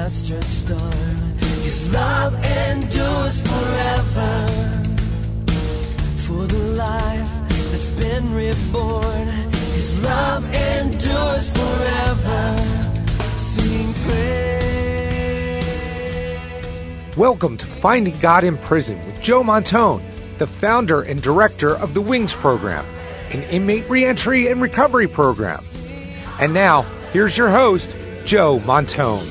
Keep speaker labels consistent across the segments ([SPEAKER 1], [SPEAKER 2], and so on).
[SPEAKER 1] outstretched star. His love endures forever. For the life that's been reborn, His love endures forever. Sing praise.
[SPEAKER 2] Welcome to Finding God in Prison with Joe Montone, the founder and director of the WINGS program, an inmate reentry and recovery program. And now, here's your host, Joe Montone.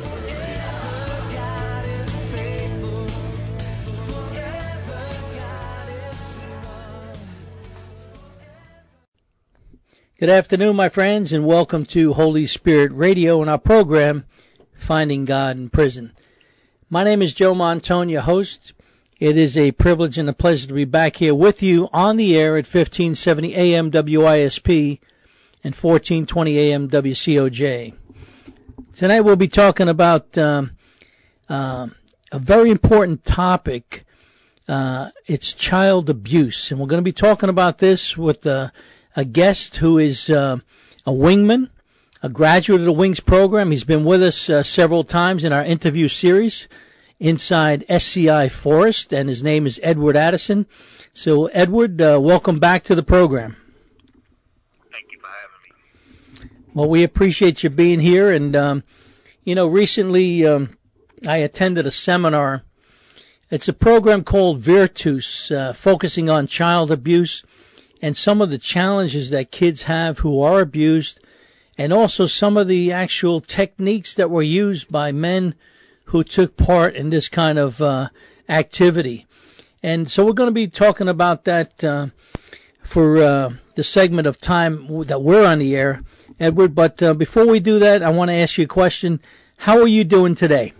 [SPEAKER 3] Good afternoon, my friends, and welcome to Holy Spirit Radio and our program, Finding God in Prison. My name is Joe Montone, your host. It is a privilege and a pleasure to be back here with you on the air at 1570 AM WISP and 1420 AM WCOJ. Tonight we'll be talking about a very important topic. It's child abuse, and we're going to be talking about this with a guest who is a wingman, a graduate of the WINGS program. He's been with us several times in our interview series inside SCI Forest, and his name is Edward Addison. So, Edward, welcome back to the program.
[SPEAKER 4] Thank you for having me.
[SPEAKER 3] Well, we appreciate you being here, and, recently I attended a seminar. It's a program called Virtus, focusing on child abuse and some of the challenges that kids have who are abused, and also some of the actual techniques that were used by men who took part in this kind of activity. And so we're going to be talking about that for the segment of time that we're on the air, Edward. But before we do that, I want to ask you a question. How are you doing today?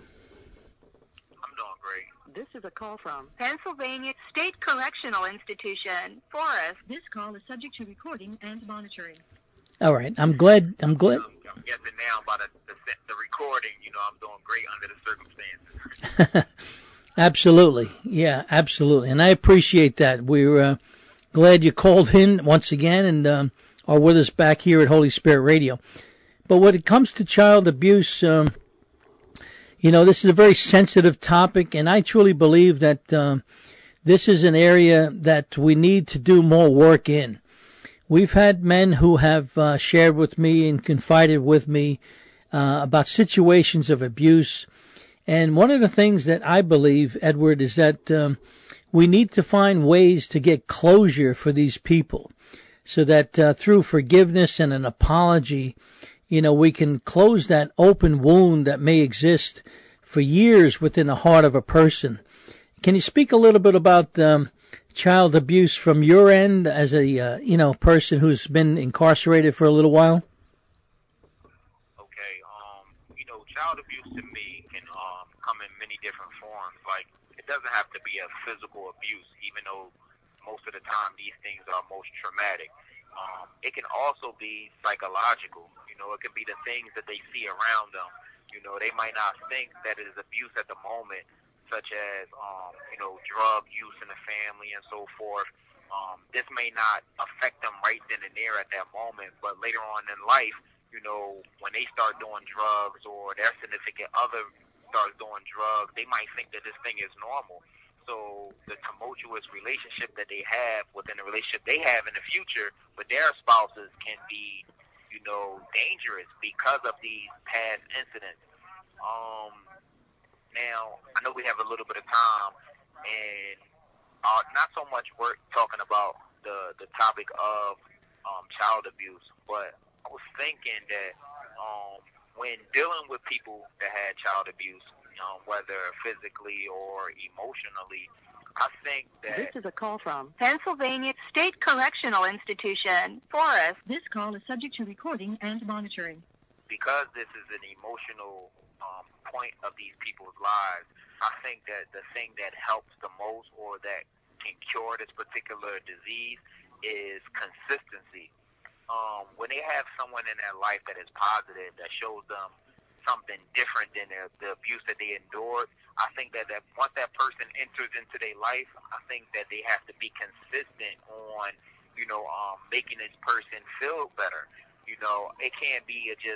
[SPEAKER 5] This is a call from Pennsylvania State Correctional Institution, Forest. This call is subject to recording and monitoring.
[SPEAKER 3] All right. I'm glad.
[SPEAKER 4] I'm guessing now by the recording, I'm doing great under the circumstances.
[SPEAKER 3] Absolutely. Yeah, absolutely. And I appreciate that. We're glad you called in once again and are with us back here at Holy Spirit Radio. But when it comes to child abuse, this is a very sensitive topic, and I truly believe that this is an area that we need to do more work in. We've had men who have shared with me and confided with me about situations of abuse, and one of the things that I believe, Edward, is that we need to find ways to get closure for these people so that through forgiveness and an apology, we can close that open wound that may exist for years within the heart of a person. Can you speak a little bit about child abuse from your end as a person who's been incarcerated for a little while?
[SPEAKER 4] Okay. Child abuse to me can come in many different forms. Like, it doesn't have to be a physical abuse, even though most of the time these things are most traumatic. It can also be psychological. It can be the things that they see around them. They might not think that it is abuse at the moment, such as, drug use in the family and so forth. This may not affect them right then and there at that moment, but later on in life, when they start doing drugs or their significant other starts doing drugs, they might think that this thing is normal. So the tumultuous relationship that they have within the relationship they have in the future with their spouses can be, dangerous because of these past incidents. Now, I know we have a little bit of time, and not so much work talking about the topic of child abuse, but I was thinking that when dealing with people that had child abuse, whether physically or emotionally, I think that...
[SPEAKER 5] This is a call from Pennsylvania State Correctional Institution, Forest. This call is subject to recording and monitoring.
[SPEAKER 4] Because this is an emotional point of these people's lives, I think that the thing that helps the most or that can cure this particular disease is consistency. When they have someone in their life that is positive, that shows them something different than the abuse that they endured, I think that once that person enters into their life, I think that they have to be consistent on, making this person feel better. It can't be just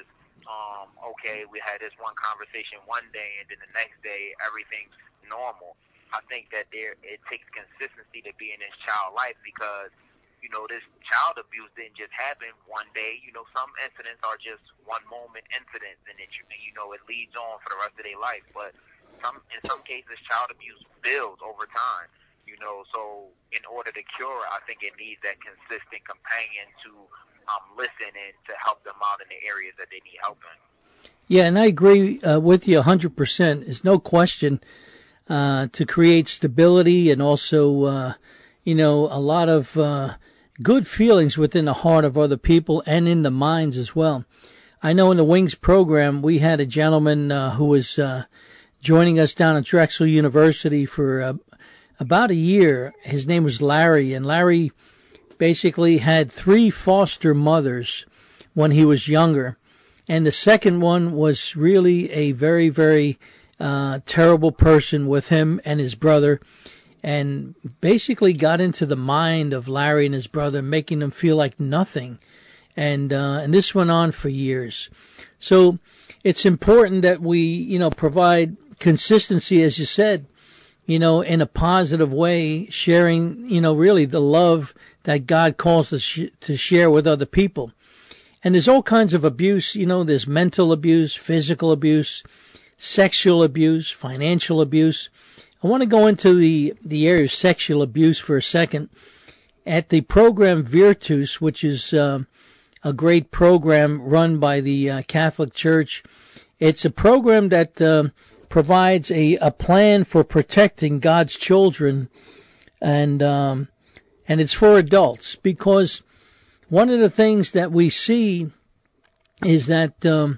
[SPEAKER 4] okay, we had this one conversation one day, and then the next day everything's normal. I think that it takes consistency to be in this child life because, you know, this child abuse didn't just happen one day. You know, some incidents are just one moment incidents, and it leads on for the rest of their life. But in some cases, child abuse builds over time. You know, so in order to cure it, I think it needs that consistent companion to listen and to help them out in the areas that they need help in.
[SPEAKER 3] Yeah, and I agree with you 100%. There's no question to create stability and also, a lot of good feelings within the heart of other people and in the minds as well. I know in the Wings program, we had a gentleman who was joining us down at Drexel University for about a year. His name was Larry, and Larry basically had 3 foster mothers when he was younger. And the second one was really a very, very terrible person with him and his brother, and basically got into the mind of Larry and his brother, making them feel like nothing. And this went on for years. So it's important that we, provide consistency, as you said, in a positive way, sharing, really the love that God calls us to share with other people. And there's all kinds of abuse, there's mental abuse, physical abuse, sexual abuse, financial abuse. I want to go into the area of sexual abuse for a second. At the program Virtus, which is a great program run by the Catholic Church, it's a program that provides a plan for protecting God's children, and it's for adults, because one of the things that we see is that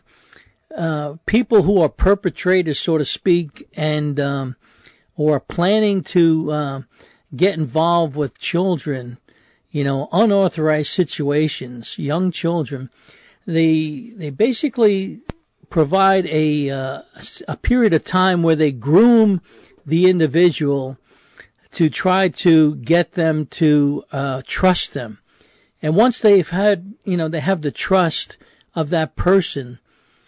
[SPEAKER 3] people who are perpetrators, so to speak, and or are planning to get involved with children, unauthorized situations, young children, they basically provide a period of time where they groom the individual to try to get them to trust them. And once they've had, they have the trust of that person,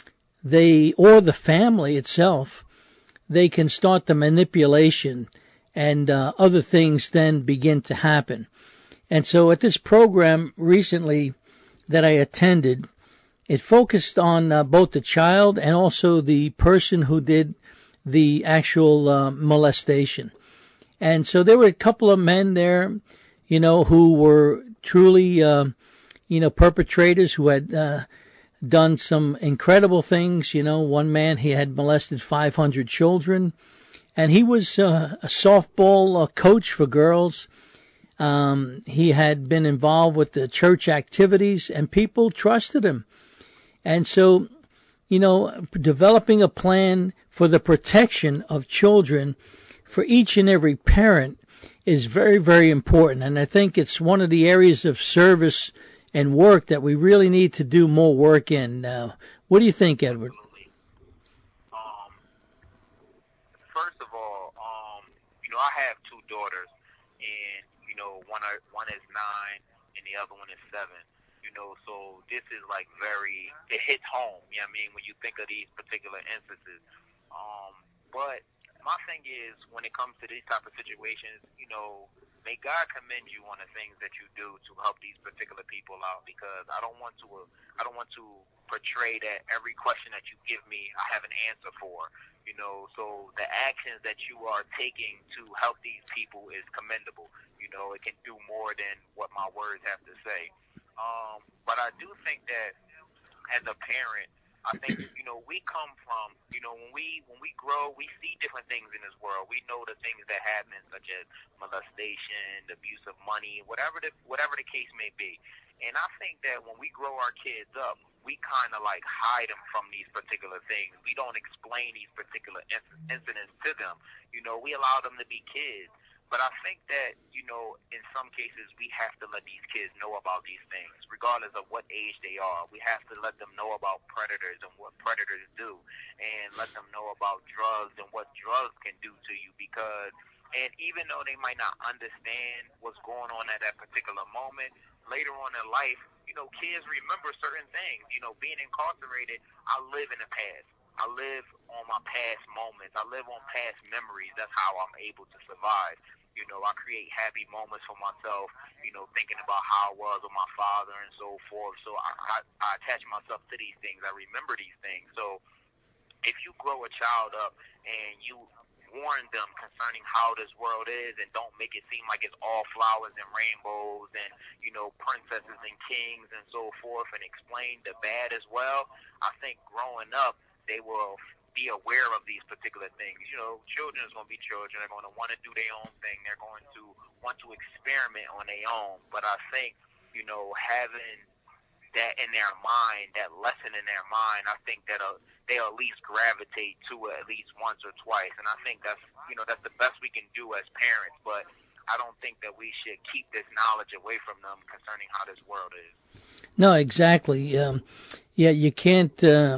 [SPEAKER 3] or the family itself, they can start the manipulation, and other things then begin to happen. And so at this program recently that I attended, it focused on both the child and also the person who did the actual molestation. And so there were a couple of men there, who were truly, perpetrators who had done some incredible things. One man, he had molested 500 children, and he was a softball coach for girls. He had been involved with the church activities, and people trusted him. And so, developing a plan for the protection of children for each and every parent is very, very important. And I think it's one of the areas of service and work that we really need to do more work in. What do you think, Edward?
[SPEAKER 4] Absolutely. First of all, I have 2 daughters, and one is 9 and the other one is 7. So this is like it hits home. When you think of these particular instances. But my thing is, when it comes to these type of situations, may God commend you on the things that you do to help these particular people out, because I don't want to portray that every question that you give me I have an answer for. So the actions that you are taking to help these people is commendable. It can do more than what my words have to say. But I do think that as a parent, I think, we come from, when we grow, we see different things in this world. We know the things that happen, such as molestation, the abuse of money, whatever the case may be. And I think that when we grow our kids up, we kind of like hide them from these particular things. We don't explain these particular incidents to them. We allow them to be kids. But I think that, in some cases, we have to let these kids know about these things, regardless of what age they are. We have to let them know about predators and what predators do, and let them know about drugs and what drugs can do to you, and even though they might not understand what's going on at that particular moment, later on in life, kids remember certain things. Being incarcerated, I live in the past. I live on my past moments. I live on past memories. That's how I'm able to survive. I create happy moments for myself, thinking about how I was with my father and so forth. So I attach myself to these things. I remember these things. So if you grow a child up and you warn them concerning how this world is and don't make it seem like it's all flowers and rainbows and, princesses and kings and so forth, and explain the bad as well, I think growing up, they will be aware of these particular things. Children is going to be children. They're going to want to do their own thing. They're going to want to experiment on their own. But I think, having that in their mind, that lesson in their mind, I think that they'll at least gravitate to it at least once or twice. And I think that's the best we can do as parents. But I don't think that we should keep this knowledge away from them concerning how this world is.
[SPEAKER 3] No, exactly. You can't,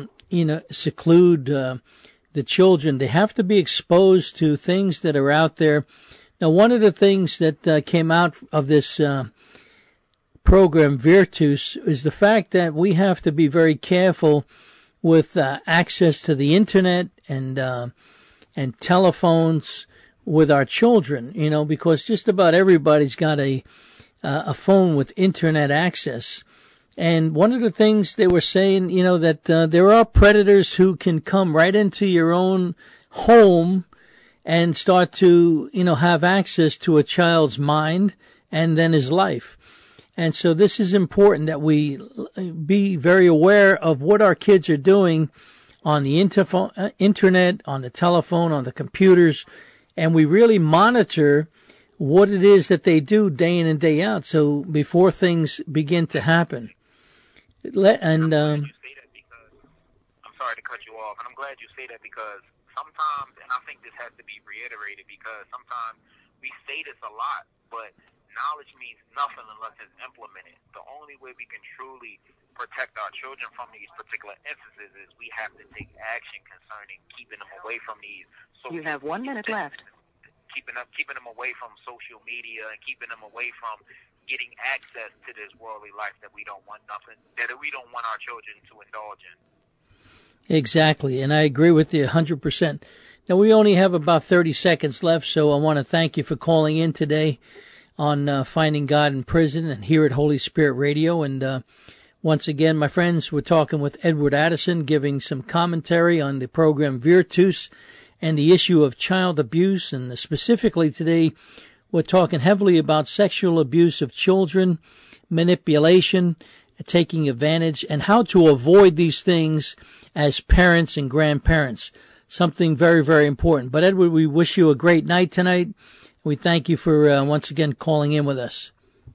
[SPEAKER 3] seclude the children. They have to be exposed to things that are out there. Now, one of the things that came out of this program, Virtus, is the fact that we have to be very careful with access to the internet and telephones with our children, because just about everybody's got a phone with internet access. And one of the things they were saying, that there are predators who can come right into your own home and start to, have access to a child's mind and then his life. And so this is important that we be very aware of what our kids are doing on the internet, on the telephone, on the computers, and we really monitor what it is that they do day in and day out. So before things begin to happen. And
[SPEAKER 4] I'm sorry to cut you off, and I'm glad you say that because sometimes, and I think this has to be reiterated because sometimes we say this a lot, but knowledge means nothing unless it's implemented. The only way we can truly protect our children from these particular instances is we have to take action concerning keeping them away from these.
[SPEAKER 5] You have 1 minute left.
[SPEAKER 4] Keeping them away from social media and keeping them away from getting access to this worldly life that we don't want our children to indulge in.
[SPEAKER 3] Exactly, and I agree with you 100%. Now, we only have about 30 seconds left, so I want to thank you for calling in today on Finding God in Prison and here at Holy Spirit Radio. And once again, my friends, we're talking with Edward Addison, giving some commentary on the program Virtus and the issue of child abuse. And specifically today, we're talking heavily about sexual abuse of children, manipulation, taking advantage, and how to avoid these things as parents and grandparents. Something very, very important. But Edward, we wish you a great night tonight. We thank you for once again calling in with us.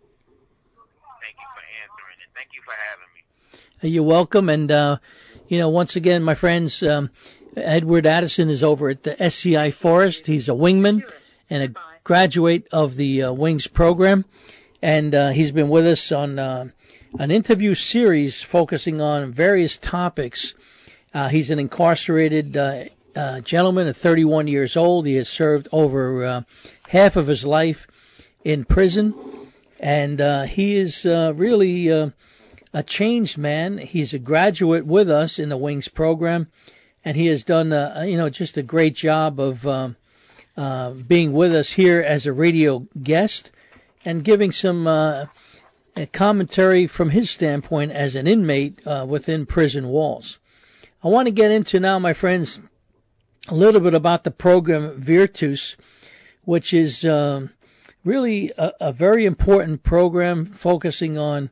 [SPEAKER 4] Thank you for answering, and thank you for having me.
[SPEAKER 3] You're welcome. And, once again, my friends, Edward Addison is over at the SCI Forest. He's a wingman and a graduate of the Wings program. And he's been with us on an interview series focusing on various topics. He's an incarcerated gentleman at 31 years old. He has served over half of his life in prison. And he is really a changed man. He's a graduate with us in the Wings program. And he has done, just a great job of being with us here as a radio guest and giving some commentary from his standpoint as an inmate within prison walls. I want to get into now, my friends, a little bit about the program Virtus, which is really a very important program focusing on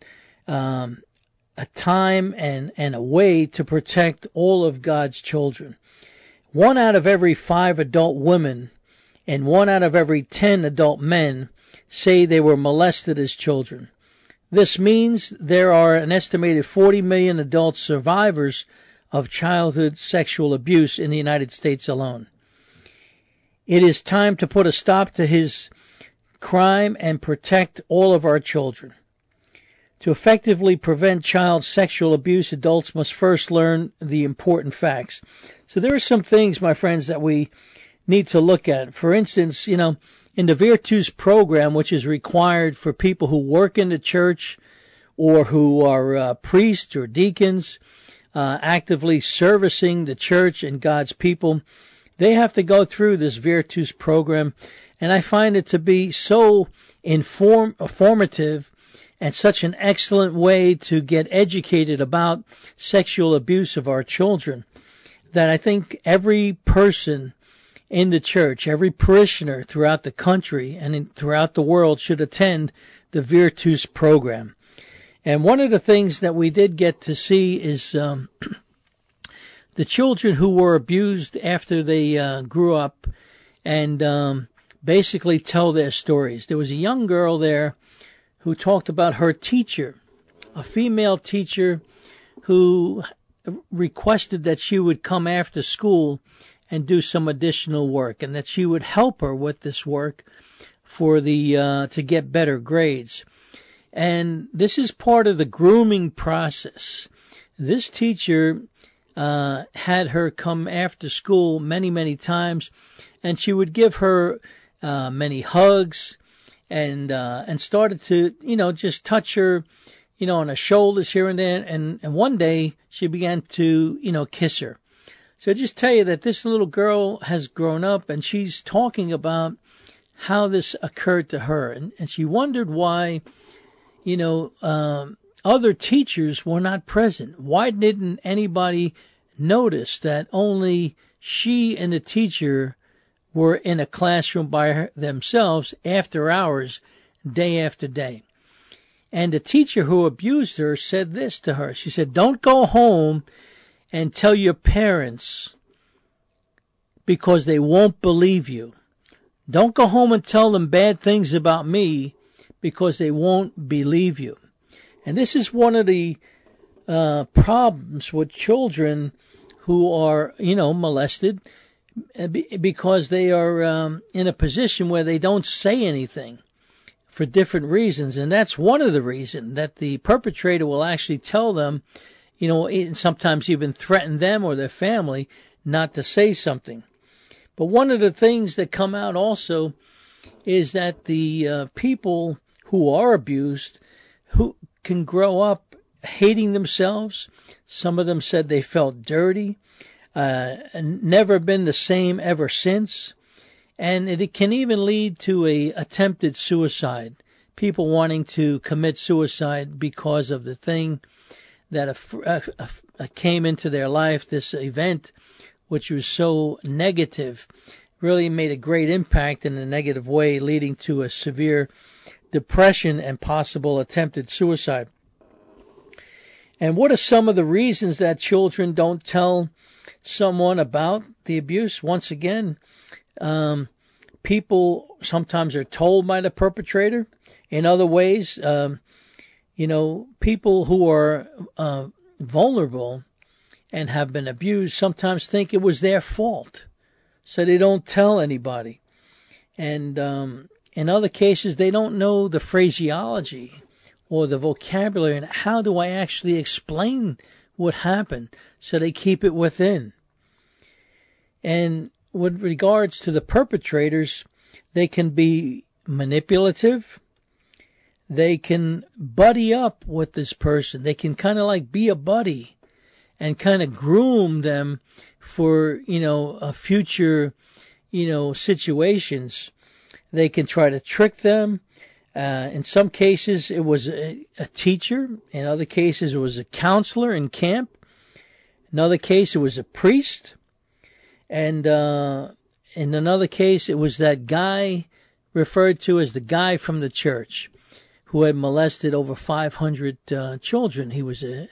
[SPEAKER 3] a time and a way to protect all of God's children. 1 out of every 5 adult women and 1 out of every 10 adult men say they were molested as children. This means there are an estimated 40 million adult survivors of childhood sexual abuse in the United States alone. It is time to put a stop to his crime and protect all of our children. To effectively prevent child sexual abuse, adults must first learn the important facts. So there are some things, my friends, that we need to look at. For instance, in the Virtus program, which is required for people who work in the church or who are priests or deacons, actively servicing the church and God's people, they have to go through this Virtus program, and I find it to be so informative and such an excellent way to get educated about sexual abuse of our children, that I think every person in the church, every parishioner throughout the country and throughout the world should attend the Virtus program. And one of the things that we did get to see is the children who were abused after they grew up, and basically tell their stories. There was a young girl there who talked about her teacher, a female teacher who requested that she would come after school and do some additional work, and that she would help her with this work for the to get better grades. And this is part of the grooming process. This teacher had her come after school many, many times, and she would give her many hugs, and started to, just touch her, on her shoulders here and there. And one day she began to, kiss her. So just tell you that this little girl has grown up, and she's talking about how this occurred to her. And she wondered why, other teachers were not present. Why didn't anybody notice that only she and the teacher were in a classroom by themselves after hours, day after day? And the teacher who abused her said this to her. She said, "Don't go home and tell your parents, because they won't believe you. Don't go home and tell them bad things about me, because they won't believe you." And this is one of the problems with children who are, molested, because they are in a position where they don't say anything for different reasons. And that's one of the reasons that the perpetrator will actually tell them, sometimes even threaten them or their family not to say something. But one of the things that come out also is that the people who are abused, who can grow up hating themselves. Some of them said they felt dirty, and never been the same ever since. And it can even lead to a attempted suicide. People wanting to commit suicide because of the thing that came into their life, this event, which was so negative, really made a great impact in a negative way, leading to a severe depression and possible attempted suicide. And what are some of the reasons that children don't tell someone about the abuse? Once again, people sometimes are told by the perpetrator. In other ways, people who are vulnerable and have been abused sometimes think it was their fault, so they don't tell anybody. And in other cases, they don't know the phraseology or the vocabulary, and how do I actually explain what happened, so they keep it within. And with regards to the perpetrators, they can be manipulative. They can buddy up with this person. They can kind of like be a buddy and kind of groom them for, a future, situations. They can try to trick them. In some cases, it was a teacher. In other cases, it was a counselor in camp. In another case, it was a priest. And in another case, it was that guy referred to as the guy from the church who had molested over 500 children. He was a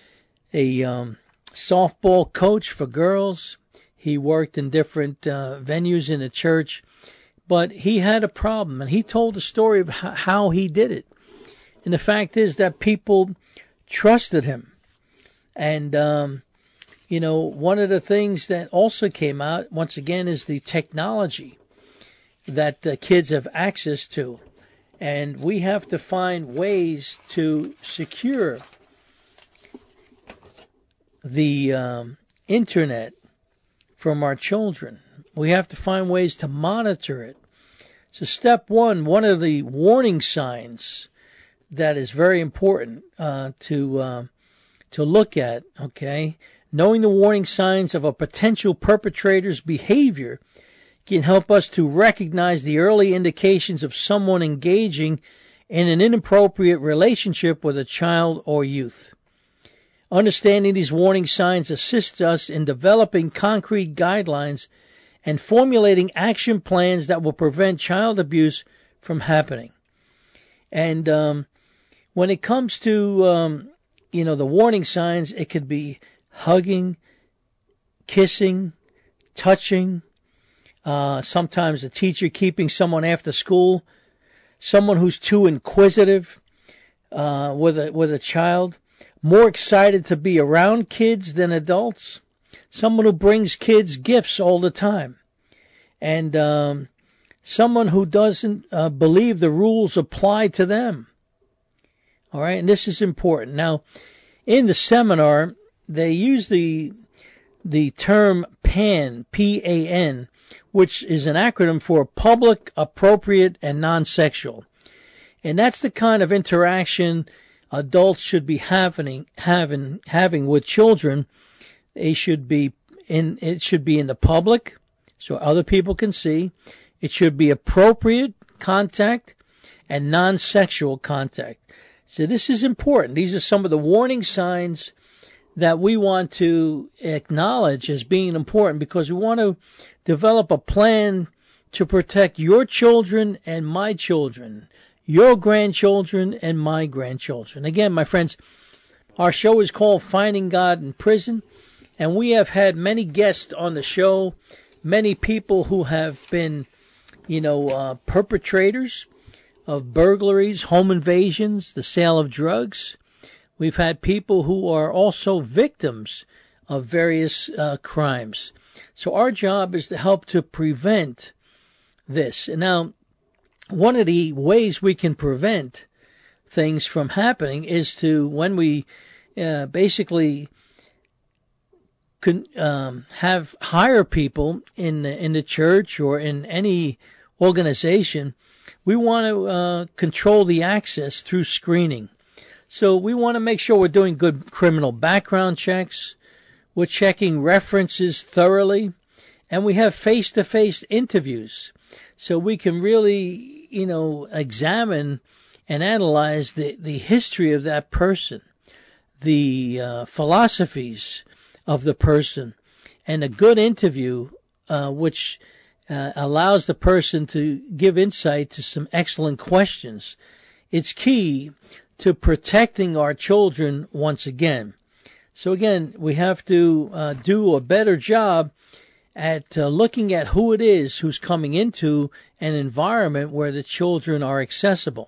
[SPEAKER 3] softball coach for girls. He worked in different venues in the church. But he had a problem, and he told the story of how he did it. And the fact is that people trusted him. And, one of the things that also came out, once again, is the technology that the kids have access to. And we have to find ways to secure the internet from our children. We have to find ways to monitor it. So step one of the warning signs that is very important to look at, okay? Knowing the warning signs of a potential perpetrator's behavior can help us to recognize the early indications of someone engaging in an inappropriate relationship with a child or youth. Understanding these warning signs assists us in developing concrete guidelines and formulating action plans that will prevent child abuse from happening. And when it comes to, the warning signs, it could be hugging, kissing, touching, sometimes a teacher keeping someone after school, someone who's too inquisitive with a child, more excited to be around kids than adults, someone who brings kids gifts all the time, and someone who doesn't believe the rules apply to them. All right, and this is important. Now, in the seminar, they use the term PAN, P-A-N, which is an acronym for public, appropriate, and non-sexual. And that's the kind of interaction adults should be having with children. It should be in the public so other people can see. It should be appropriate contact and non-sexual contact. So this is important. These are some of the warning signs that we want to acknowledge as being important, because we want to develop a plan to protect your children and my children, your grandchildren and my grandchildren. Again, my friends, our show is called Finding God in Prison, and we have had many guests on the show, many people who have been, perpetrators of burglaries, home invasions, the sale of drugs. We've had people who are also victims of various crimes. So our job is to help to prevent this. And now, one of the ways we can prevent things from happening is to, when we basically hire people in the church or in any organization, we want to control the access through screening. So we want to make sure we're doing good criminal background checks. We're checking references thoroughly, and we have face-to-face interviews, so we can really, examine and analyze the history of that person, the philosophies of the person, and a good interview, which allows the person to give insight to some excellent questions. It's key to protecting our children once again. So again, we have to do a better job at looking at who it is who's coming into an environment where the children are accessible.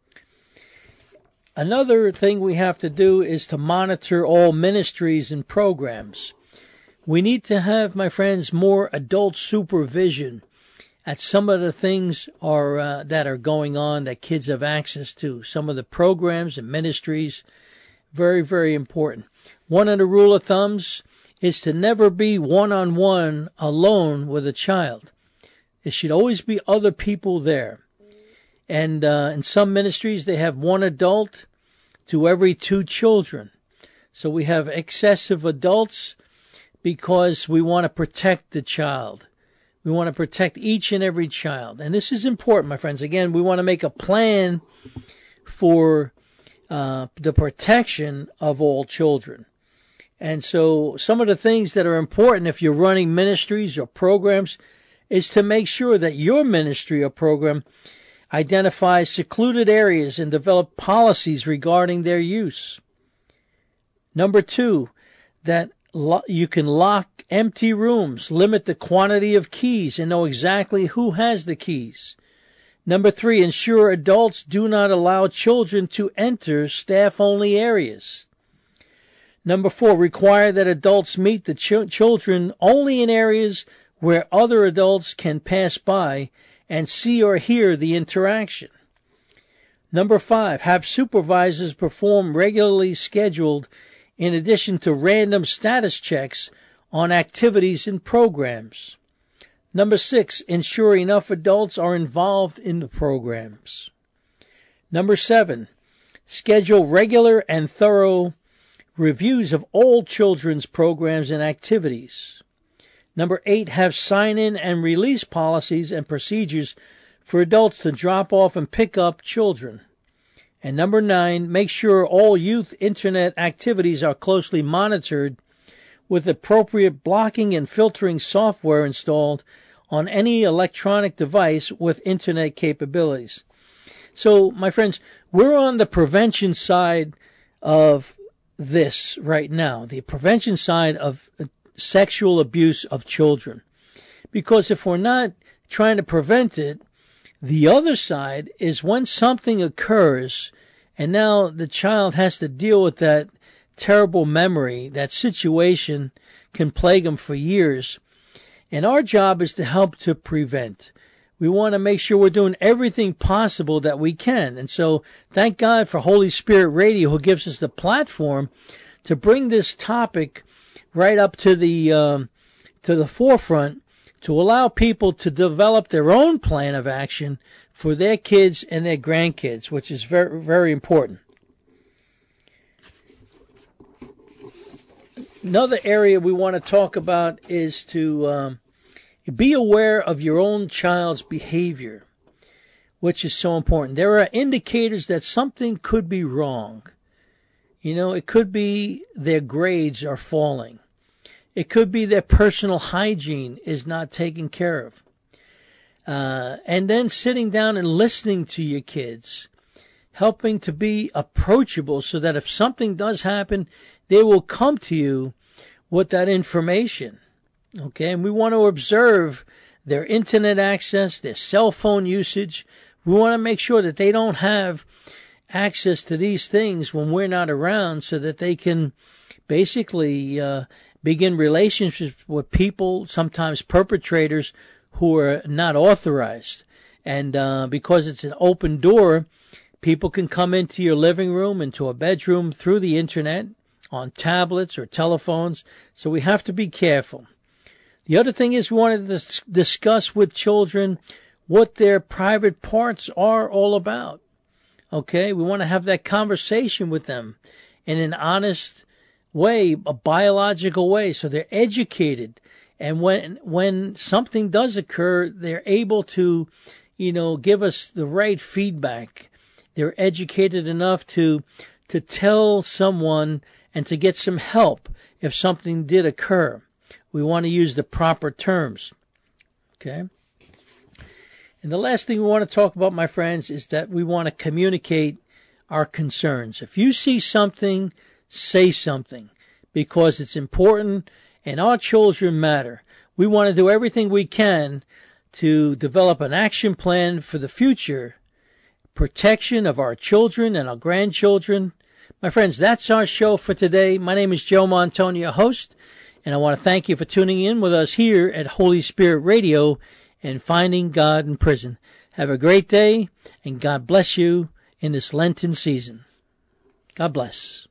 [SPEAKER 3] Another thing we have to do is to monitor all ministries and programs. We need to have, my friends, more adult supervision at some of the things that are going on that kids have access to. Some of the programs and ministries, very, very important. One of the rule of thumbs is to never be one-on-one alone with a child. There should always be other people there. And in some ministries, they have one adult to every 2 children. So we have excessive adults because we want to protect the child. We want to protect each and every child. And this is important, my friends. Again, we want to make a plan for the protection of all children. And so some of the things that are important if you're running ministries or programs is to make sure that your ministry or program identifies secluded areas and develop policies regarding their use. Number 2, that you can lock empty rooms, limit the quantity of keys, and know exactly who has the keys. Number 3, ensure adults do not allow children to enter staff-only areas. Number 4, require that adults meet the children only in areas where other adults can pass by and see or hear the interaction. Number 5, have supervisors perform regularly scheduled, in addition to random status checks on activities and programs. Number 6, ensure enough adults are involved in the programs. Number 7, Schedule regular and thorough reviews of all children's programs and activities. Number 8, have sign-in and release policies and procedures for adults to drop off and pick up children. And number 9, make sure all youth internet activities are closely monitored with appropriate blocking and filtering software installed on any electronic device with internet capabilities. So, my friends, we're on the prevention side of this right now, the prevention side of sexual abuse of children. Because if we're not trying to prevent it, the other side is when something occurs and now the child has to deal with that terrible memory, that situation can plague them for years. And our job is to help to prevent. We want to make sure we're doing everything possible that we can. And so thank God for Holy Spirit Radio, who gives us the platform to bring this topic right up to the forefront, to allow people to develop their own plan of action for their kids and their grandkids, which is very, very important. Another area we want to talk about is to be aware of your own child's behavior, which is so important. There are indicators that something could be wrong. You know, it could be their grades are falling. It could be their personal hygiene is not taken care of. And then sitting down and listening to your kids, helping to be approachable so that if something does happen, they will come to you with that information. Okay, and we want to observe their internet access, their cell phone usage. We want to make sure that they don't have access to these things when we're not around so that they can basically begin relationships with people, sometimes perpetrators, who are not authorized. And because it's an open door, people can come into your living room, into a bedroom through the internet, on tablets or telephones. So we have to be careful. The other thing is we want to discuss with children what their private parts are all about. Okay? We want to have that conversation with them in an honest way, a biological way, so they're educated. And when something does occur, they're able to, give us the right feedback. They're educated enough to tell someone and to get some help if something did occur. We want to use the proper terms. Okay? And the last thing we want to talk about, my friends, is that we want to communicate our concerns. If you see something, say something, because it's important and our children matter. We want to do everything we can to develop an action plan for the future, protection of our children and our grandchildren. My friends, that's our show for today. My name is Joe Montone, your host, and I want to thank you for tuning in with us here at Holy Spirit Radio and Finding God in Prison. Have a great day, and God bless you in this Lenten season. God bless.